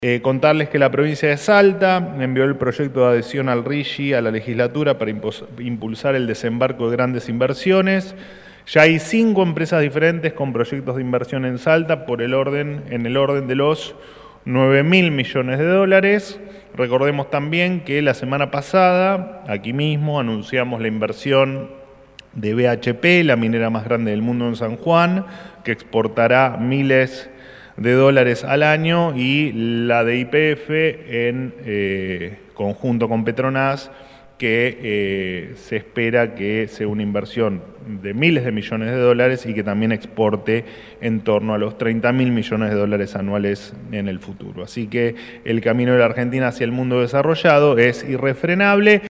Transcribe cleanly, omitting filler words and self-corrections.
Contarles que la provincia de Salta envió el proyecto de adhesión al RIGI a la legislatura para impulsar el desembarco de grandes inversiones. Ya hay 5 empresas diferentes con proyectos de inversión en Salta en el orden de los 9.000 millones de dólares. Recordemos también que la semana pasada, aquí mismo, anunciamos la inversión de BHP, la minera más grande del mundo en San Juan, que exportará miles de dólares al año, y la de YPF en conjunto con Petronas, que se espera que sea una inversión de miles de millones de dólares y que también exporte en torno a los 30.000 millones de dólares anuales en el futuro. Así que el camino de la Argentina hacia el mundo desarrollado es irrefrenable.